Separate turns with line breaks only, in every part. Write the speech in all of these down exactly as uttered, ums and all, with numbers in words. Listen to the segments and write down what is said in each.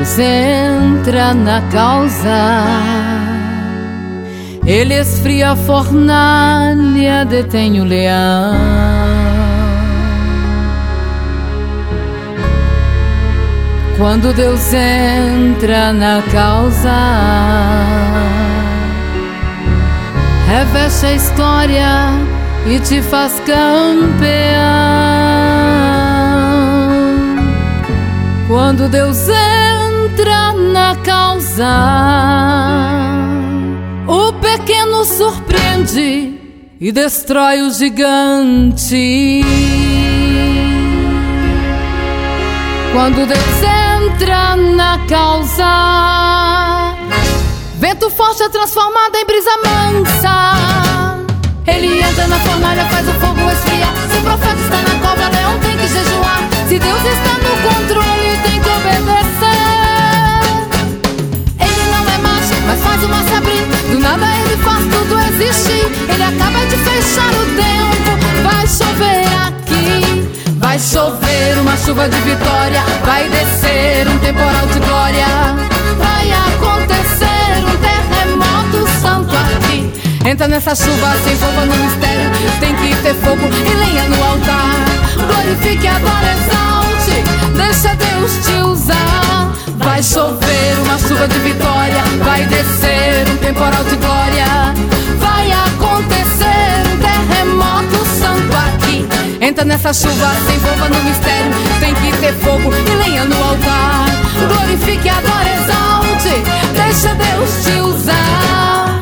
Deus entra na causa, Ele esfria a fornalha, detém o leão. Quando Deus entra na causa, reveste a história e te faz campeão. Quando Deus entra na causa, o pequeno surpreende e destrói o gigante. Quando Deus entra na causa, vento forte é transformado em brisa mansa. Ele entra na fornalha, faz o fogo esfriar. Se o profeta está na cova, leão tem que jejuar. Se Deus está no controle, tem que obedecer. Ele não é macho, mas faz o mar se abrir. Do nada ele faz tudo existir. Ele acaba de fechar o tempo. Vai chover aqui, vai chover uma chuva de vitória. Vai descer um temporal de glória. Vai acontecer um terremoto santo aqui. Entra nessa chuva, se envolva no mistério. Tem que ter fogo e lenha no altar. Glorifique, adore, exalte. Deixa Deus te usar. Vai chover uma chuva de vitória. Vai descer um temporal de glória. Vai acontecer um terremoto santo aqui. Entra nessa chuva, se envolva no mistério. Tem que ter fogo e lenha no altar. Glorifique, adore, exalte. Deixa Deus te usar.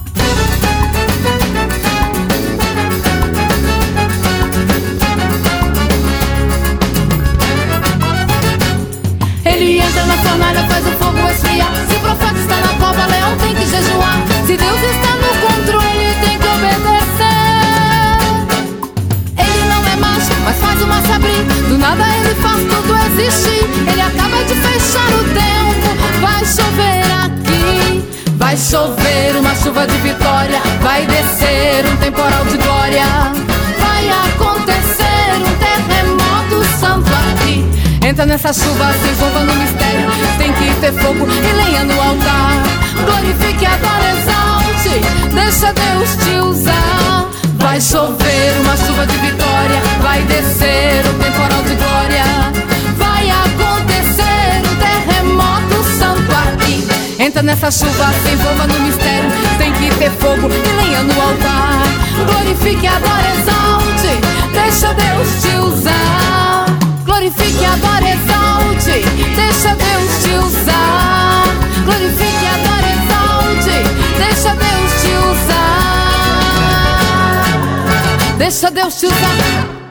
Ele entra na fornalha, faz o fogo esfriar. Se o profeta está na cova, leão tem que jejuar. Se Deus está no controle, tem que obedecer. Ele não é macho, mas faz o mar se abrir. Do nada ele faz tudo existir. Ele acaba de fechar o tempo. Vai chover aqui, vai chover uma chuva de vitória. Vai descer um temporal de glória. Vai acontecer um terremoto santo aqui. Entra nessa chuva, se envolva no mistério. Tem que ter fogo e lenha no altar. Glorifique, adore, exalte. Deixa Deus te usar. Vai chover uma chuva de vitória. Vai descer um temporal de glória. Vai acontecer um terremoto santo aqui. Entra nessa chuva, se envolva no mistério. Tem que ter fogo e lenha no altar. Glorifique, adore, exalte. Deixa Deus te usar. Glorifique, adore, exalte. Deixa Deus te usar. Glorifique, adore, exalte. Deixa Deus te usar. Deixa Deus te usar.